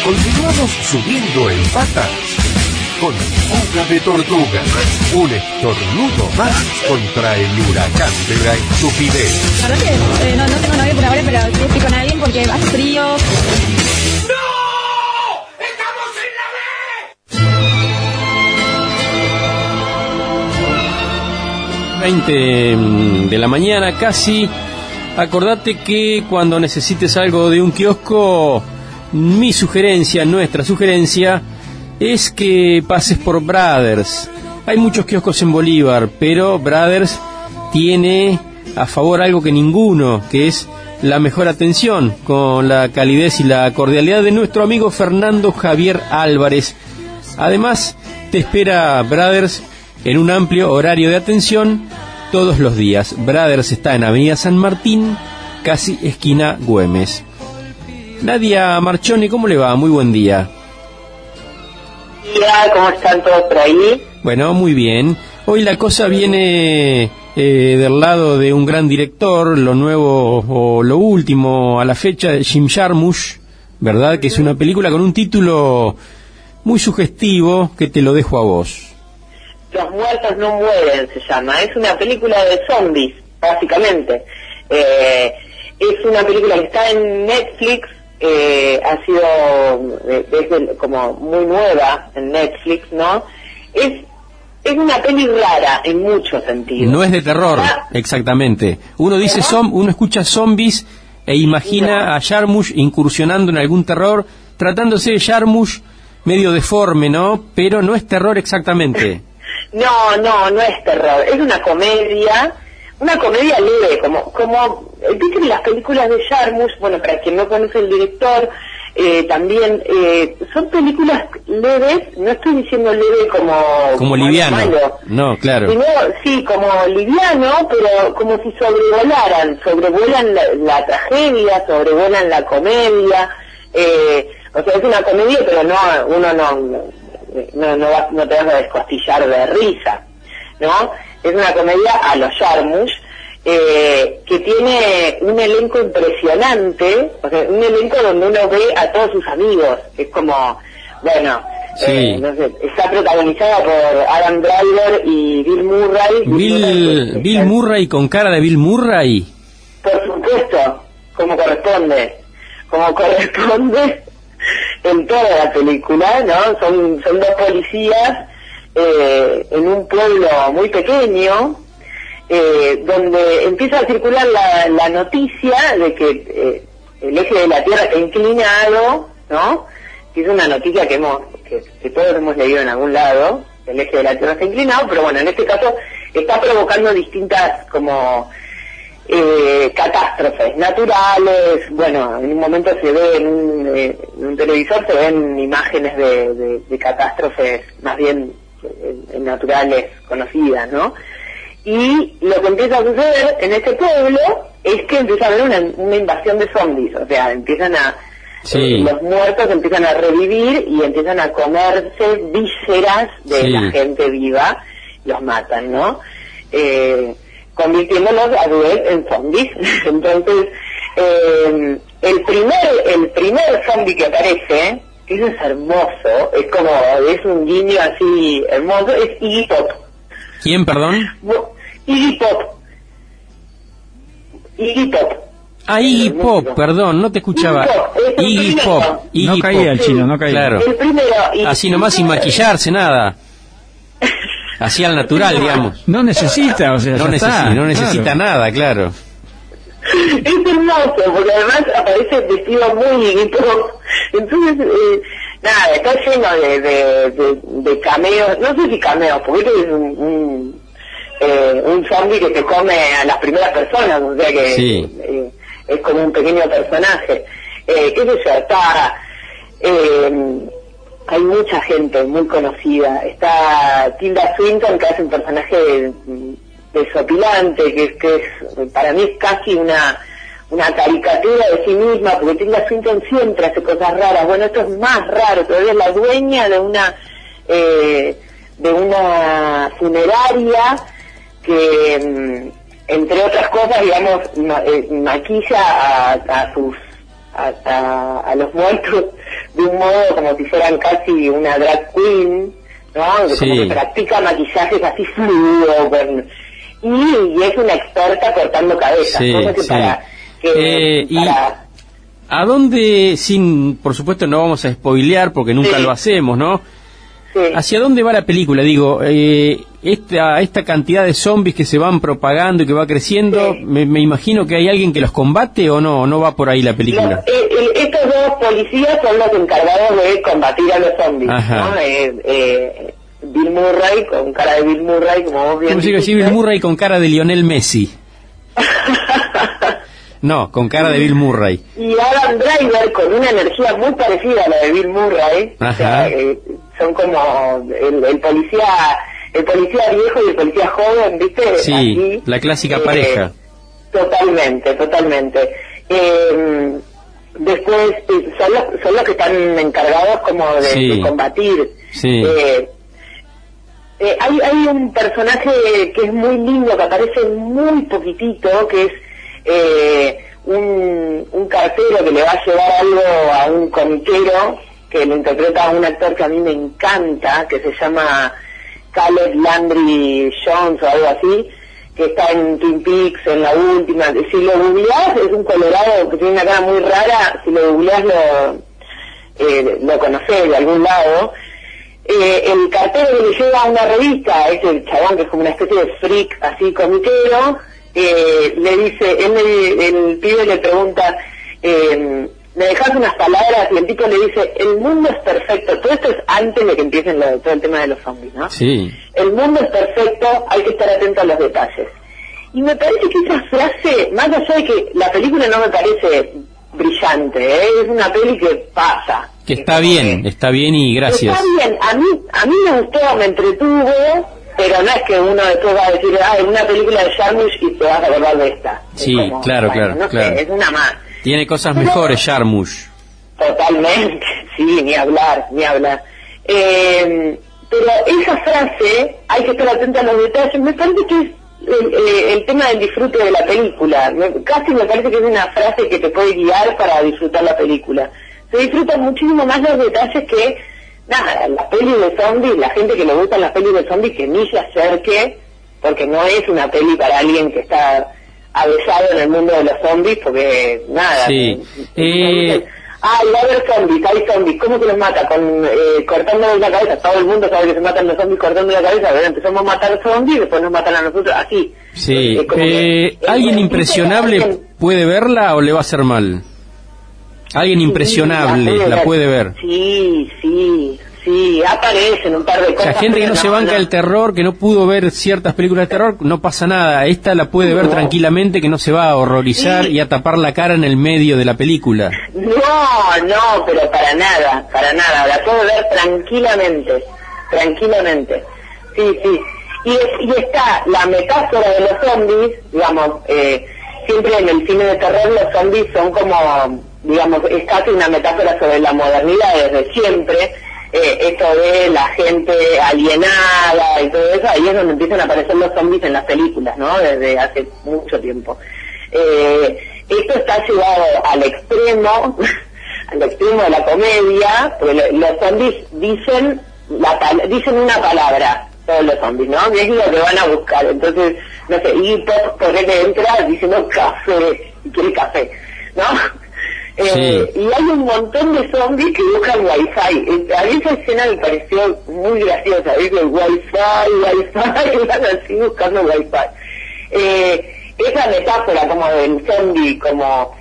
Continuamos subiendo en patas con Fuga de Tortuga. Un estornudo más contra el huracán de la estupidez. La verdad que no tengo novio por ahora, pero estoy con alguien porque hace frío. ¡No! ¡Estamos en la B! 20 de la mañana casi. Acordate que cuando necesites algo de un kiosco, mi sugerencia, nuestra sugerencia, es que pases por Brothers. Hay muchos kioscos en Bolívar, pero Brothers tiene a favor algo que ninguno, que es la mejor atención, con la calidez y la cordialidad de nuestro amigo Fernando Javier Álvarez. Además, te espera Brothers en un amplio horario de atención todos los días. Brothers está en Avenida San Martín, casi esquina Güemes. Nadia Marchoni, ¿cómo le va? Muy buen día. Hola, ¿cómo están todos por ahí? Bueno, muy bien. Hoy la cosa viene del lado de un gran director, lo nuevo o lo último a la fecha de Jim Jarmusch, ¿verdad? Que es una película con un título muy sugestivo que te lo dejo a vos. Los muertos no mueren, se llama. Es una película de zombies, básicamente. Es una película que está en Netflix, ha sido desde como muy nueva en Netflix, ¿no? Es una peli rara en muchos sentidos. No es de terror, exactamente. Uno dice uno escucha zombies e imagina a Jarmusch incursionando en algún terror, tratándose de Jarmusch medio deforme, ¿no? Pero no es terror exactamente. No es terror, es una comedia leve, como viste que las películas de Jarmusch, bueno, para quien no conoce el director, también son películas leves, no estoy diciendo leve como liviano, malo, no, claro, sino, sí, como liviano, pero como si sobrevuelan la tragedia, sobrevuelan la comedia, o sea, es una comedia, pero no te vas a descostillar de risa, ¿no? Es una comedia a los Jarmusch, que tiene un elenco impresionante, o sea, un elenco donde uno ve a todos sus amigos, es como, bueno, sí. No sé, está protagonizada por Adam Driver y Bill Murray. Bill Murray con cara de Bill Murray. Por supuesto, como corresponde en toda la película, ¿no? Son dos policías en un pueblo muy pequeño, donde empieza a circular la noticia de que el eje de la Tierra está inclinado, ¿no? Que es una noticia que todos hemos leído en algún lado, el eje de la Tierra está inclinado, pero bueno, en este caso está provocando distintas como catástrofes naturales. Bueno, en un momento se ve en un televisor, se ven imágenes de catástrofes más bien naturales conocidas, ¿no? Y lo que empieza a suceder en este pueblo es que empieza a haber una invasión de zombies, o sea, los muertos empiezan a revivir y empiezan a comerse vísceras de la gente viva, los matan, ¿no? Convirtiéndolos a su vez en zombies. Entonces, el primer zombie que aparece, eso es hermoso, es un guiño así hermoso, es Iggy Pop. ¿Quién, perdón? Iggy Pop. Ah, Iggy Pop, perdón, no te escuchaba. Iggy Pop. No caía el chino, no caía. Claro. El primero. Así nomás sin maquillarse, nada. Así al natural, digamos. No necesita, o sea, no necesita nada, claro. Es hermoso, porque además aparece vestido muy Iggy Pop. Entonces, nada, está lleno de cameos, no sé si cameos, porque es un zombie que se come a las primeras personas, o sea que es como un pequeño personaje. Qué sé yo, hay mucha gente muy conocida. Está Tilda Swinton, que hace un personaje desopilante, que es para mí es casi una caricatura de sí misma, porque Tilda Swinton siempre hace cosas raras. Bueno, esto es más raro, todavía es la dueña de una funeraria que, entre otras cosas, digamos, maquilla a a los muertos de un modo como si fueran casi una drag queen, ¿no? Sí. Como que practica maquillajes así fluido, y es una experta cortando cabezas. Sí, Cosa que sí. para ¿A dónde, por supuesto no vamos a spoilear porque nunca Sí. lo hacemos, ¿no? sí. ¿Hacia dónde va la película? Digo, esta cantidad de zombies que se van propagando y que va creciendo, Sí. me imagino que hay alguien que los combate o no va por ahí la película. Estos dos policías son los encargados de combatir a los zombies, Ajá. ¿no? Bill Murray, con cara de Bill Murray, como vos bien ¿Cómo se dice? dijiste. Bill Murray con cara de Lionel Messi. No, con cara de Bill Murray. Y Adam Driver con una energía muy parecida a la de Bill Murray. Ajá. O sea, son como el policía viejo y el policía joven, ¿viste? Sí, Así, la clásica pareja. Totalmente. Después son los que están encargados como Sí. de combatir. Sí. Hay un personaje que es muy lindo, que aparece muy poquitito, que es un cartero que le va a llevar algo a un comiquero, que lo interpreta un actor que a mí me encanta, que se llama Caleb Landry Jones o algo así, que está en Twin Peaks, en la última. Si lo googleás, es un colorado que tiene una cara muy rara. Si lo googleás lo conocés de algún lado. El cartero que le lleva una revista, ese chabón que es como una especie de freak así comiquero, le dice, el pibe le pregunta, ¿me dejas unas palabras? Y el tipo le dice, el mundo es perfecto. Todo esto es antes de que empiecen todo el tema de los zombies, ¿no? Sí. El mundo es perfecto, hay que estar atento a los detalles. Y me parece que esa frase, más allá de que la película no me parece brillante, es una peli que pasa. Que está bien y gracias. Está bien, a mí me gustó, me entretuvo, pero no es que uno después va a decir, es una película de Jarmusch y te vas a acordar de esta. Sí, Es como, claro. no sé, es una más. Tiene cosas Pero- mejores, Jarmusch. Totalmente, sí, ni hablar. Pero esa frase, hay que estar atento a los detalles, me parece que es el tema del disfrute de la película. Casi me parece que es una frase que te puede guiar para disfrutar la película. Se disfrutan muchísimo más los detalles que, nada, las pelis de zombies, la gente que le gustan las pelis de zombies que ni se acerque, porque no es una peli para alguien que está avesado en el mundo de los zombies, porque nada. Sí. Va a haber zombies, hay zombies, ¿cómo se los mata? Cortándoles la cabeza, todo el mundo sabe que se matan los zombies cortando la cabeza, a ver, empezamos a matar zombies, después nos matan a nosotros, así. Sí. Es como que- ¿Alguien es impresionable alguien- puede verla o le va a hacer mal? Alguien impresionable la puede ver. Sí, aparecen un par de O cosas. sea, gente que no pero se banca el terror, que no pudo ver ciertas películas de terror, no pasa nada. Esta la puede ver No. tranquilamente, que no se va a horrorizar Sí. y a tapar la cara en el medio de la película. No, pero para nada, la puedo ver tranquilamente. Sí. Y está la metáfora de los zombies, digamos, siempre en el cine de terror los zombies son como, digamos, es casi una metáfora sobre la modernidad desde siempre, esto de la gente alienada y todo eso, ahí es donde empiezan a aparecer los zombies en las películas, ¿no? Desde hace mucho tiempo. Esto está llevado al extremo de la comedia, porque los zombies dicen una palabra, todos los zombies, ¿no? Y es lo que van a buscar. Entonces, no sé, y Pop por él entra diciendo café, y quiere café, ¿no? Sí. Y hay un montón de zombies que buscan wifi. A mí esa escena me pareció muy graciosa, ¿viste? Wifi, y van así buscando wifi. Esa metáfora como del zombie, como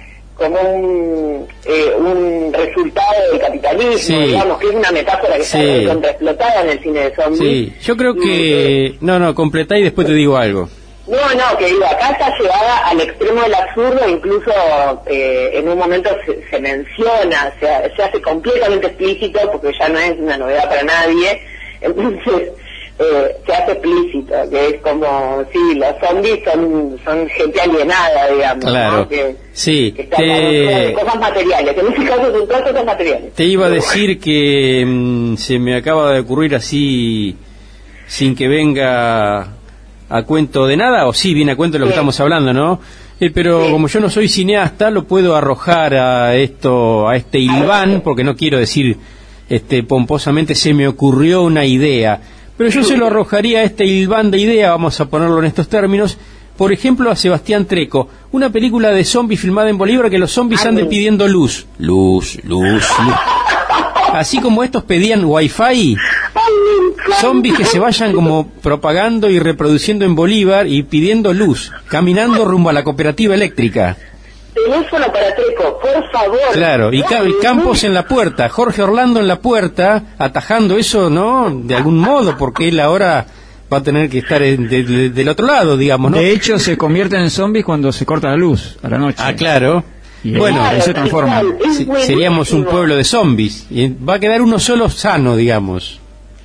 un resultado del capitalismo, Sí. digamos, que es una metáfora que Sí. está contraexplotada en el cine de zombies. Sí, yo creo que... No, completá y después te digo algo. No, que digo, acá está llevada al extremo del absurdo, incluso en un momento se menciona, se hace completamente explícito, porque ya no es una novedad para nadie, entonces se hace explícito, que es como, sí, los zombies son gente alienada, digamos, Claro, ¿no? Que sí. está de cosas materiales, en este caso son todas cosas materiales. Te iba a Pero decir que se me acaba de ocurrir así, sin que venga a cuento de nada, o sí viene a cuento de lo que Sí. estamos hablando, ¿no? Pero Sí. como yo no soy cineasta, lo puedo arrojar a este hilván, porque no quiero decir pomposamente se me ocurrió una idea, pero yo se lo arrojaría a este hilván de idea, vamos a ponerlo en estos términos, por ejemplo a Sebastián Treco, una película de zombies filmada en Bolívar, que los zombies anden pidiendo luz, así como estos pedían wifi, zombies que se vayan como propagando y reproduciendo en Bolívar y pidiendo luz, caminando rumbo a la cooperativa eléctrica. Teléfono para Treco, por favor. Claro, y Campos en la puerta, Jorge Orlando en la puerta, atajando eso, ¿no? De algún modo, porque él ahora va a tener que estar del otro lado, digamos, ¿no? De hecho, se convierten en zombies cuando se corta la luz a la noche. Ah, claro. Y Bueno, ahí se transforman. Seríamos un pueblo de zombies. Y va a quedar uno solo sano, digamos.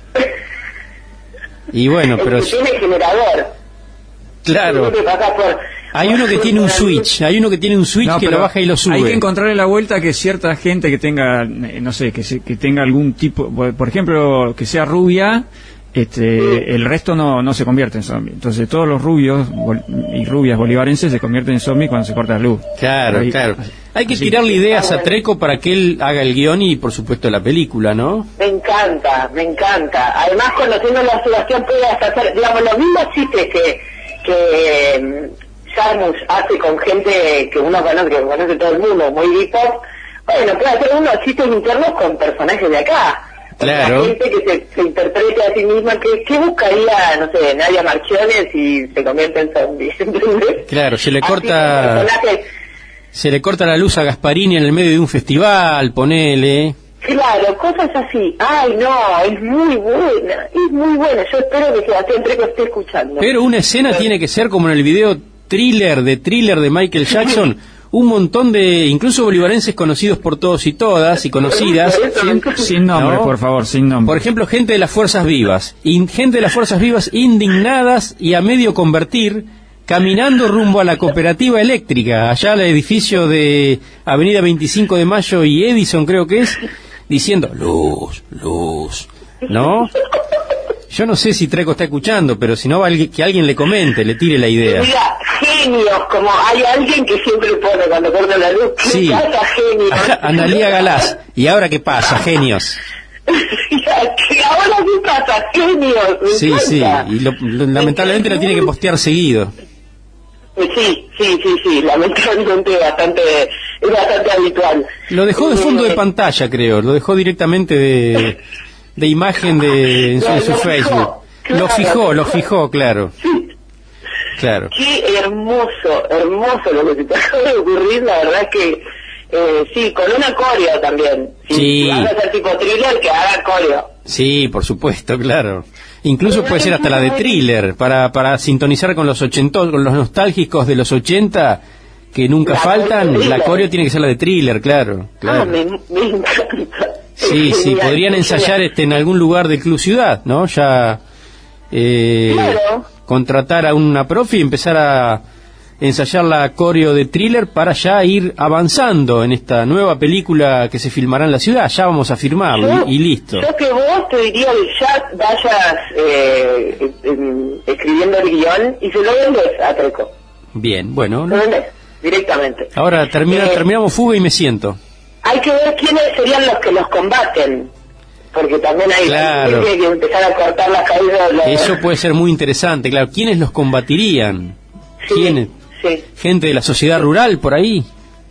Y bueno, pero... Tiene generador. Claro. Tiene que pasar por... Hay uno que tiene un switch, No, que pero lo baja y lo sube. Hay que encontrarle la vuelta que cierta gente que tenga, no sé, que tenga algún tipo, por ejemplo, que sea rubia, el resto no se convierte en zombie. Entonces todos los rubios y rubias bolivarenses se convierten en zombie cuando se corta la luz. Claro, Ahí- claro. Hay que así. tirarle ideas a Treco para que él haga el guión y, por supuesto, la película, ¿no? Me encanta, me encanta. Además, conociéndolo a Sebastián, puede hasta hacer, digamos, los mismos chistes que Jarmusch hace con gente que uno conoce, que conoce todo el mundo, muy hipos. Bueno, puede hacer unos chistes internos con personajes de acá. Claro. La gente que se interprete a sí misma, ¿qué buscaría, no sé, Nadia Marchiones y se convierte en zombie? ¿Entendés? Claro, se le Así corta... que personajes... Se le corta la luz a Gasparini en el medio de un festival, ponele. Claro, cosas así. Ay, no, es muy buena, es muy buena. Yo espero que Sebastián Treco esté escuchando. Pero una escena tiene que ser como en el video thriller de Michael Jackson, un montón de, incluso bolivarenses conocidos por todos y todas, y conocidas. Sin nombre, ¿No? por favor, sin nombre. Por ejemplo, gente de las Fuerzas Vivas. Gente de las Fuerzas Vivas indignadas y a medio convertir, caminando rumbo a la cooperativa eléctrica, allá al edificio de Avenida 25 de Mayo y Edison, creo que es, diciendo, luz, ¿no? Yo no sé si Treco está escuchando, pero si no, que alguien le comente, le tire la idea. Mira, genios, como hay alguien que siempre pone cuando corta la luz, ¿qué Sí. pasa, genios? Analía Galás. ¿Y ahora qué pasa, genios? ¿Qué ahora qué pasa, genios? Me Sí, sí, encanta. y lamentablemente la tiene que postear seguido. Sí, lamentablemente es bastante habitual. Lo dejó de fondo de pantalla, creo, lo dejó directamente de imagen en su Facebook. Lo fijó, claro. Claro. Qué hermoso lo que se te acaba de ocurrir, la verdad es que sí, con una coreo también. Sí. Si vas a hacer tipo thriller, que haga coreo. Sí, por supuesto, claro. Incluso puede ser hasta la de thriller, para sintonizar con los con los nostálgicos de los 80, que nunca La faltan, coreo de la thriller. coreo tiene que ser la de thriller, claro. Ah, me encanta. Sí, sí, Genial, podrían ensayar genial. en algún lugar del Club Ciudad, ¿no? Ya Claro. contratar a una profe y empezar a ensayar la coreo de thriller para ya ir avanzando en esta nueva película que se filmará en la ciudad. Ya vamos a firmarlo y listo. Yo que vos te diría que ya vayas escribiendo el guión y se lo vendes a Treco. Bien, bueno. Lo vendes directamente. Ahora terminamos Fuga y me siento. Hay que ver quiénes serían los que los combaten. Porque también hay Claro. gente que empezar a cortar las cabezas de los... Eso puede ser muy interesante, claro. ¿Quiénes los combatirían? Sí, ¿Quiénes? sí. ¿Gente de la sociedad rural por ahí?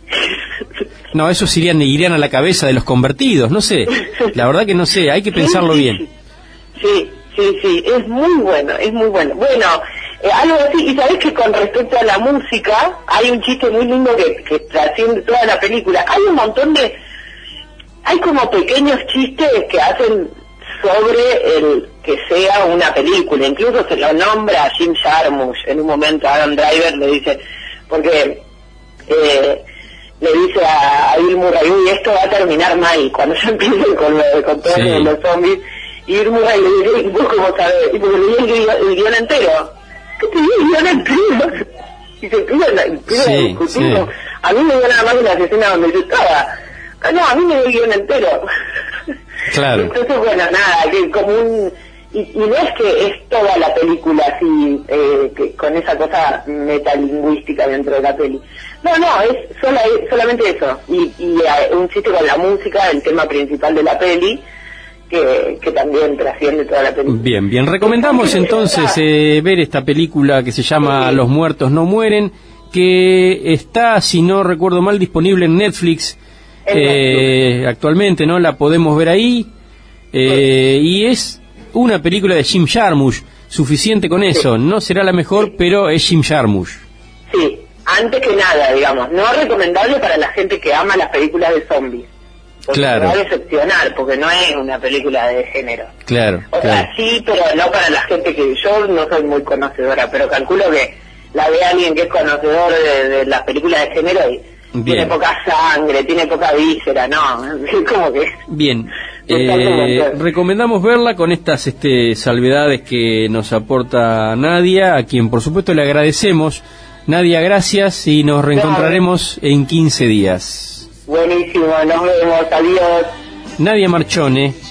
No, esos irían a la cabeza de los convertidos, no sé. La verdad que no sé, hay que pensarlo bien. Sí, es muy bueno, es muy bueno. Bueno, algo así, y sabés que con respecto a la música, hay un chiste muy lindo que trasciende toda la película. Hay un montón de... Hay como pequeños chistes que hacen sobre el que sea una película. Incluso se lo nombra a Jim Jarmusch en un momento. Adam Driver le dice, porque le dice a Bill Murray, uy, esto va a terminar mal cuando se empiece con todos Sí. los zombies. Y Bill Murray le dice, ¿y vos cómo sabés? Y porque leí el guión entero. ¿Qué te di el guión entero? Y se empieza Sí, a discutir. sí. A mí me dio nada más en las escenas donde yo estaba. Ah, no, a mí me dio el guión entero. Claro. Entonces, bueno, nada, que como y no es que es toda la película así, que, con esa cosa metalingüística dentro de la peli. No, es solamente eso. Y un chiste con la música, el tema principal de la peli, que también trasciende toda la película. Bien. Recomendamos entonces ver esta película que se llama Los muertos no mueren, que está, si no recuerdo mal, disponible en Netflix. Actualmente, ¿no? La podemos ver ahí. Y es una película de Jim Jarmusch, suficiente con eso. No será la mejor, pero es Jim Jarmusch. Sí, antes que nada, digamos, no es recomendable para la gente que ama las películas de zombies. Porque claro. va a decepcionar, porque no es una película de género. Claro. O sea, sí, pero no para la gente que... Yo no soy muy conocedora, pero calculo que la ve alguien que es conocedor de las películas de género y tiene poca sangre, tiene poca víscera, no, es como que... Bien. Recomendamos verla con estas salvedades que nos aporta Nadia, a quien por supuesto le agradecemos. Nadia, gracias, y nos reencontraremos en 15 días. Buenísimo, nos vemos, adiós. Nadia Marchone,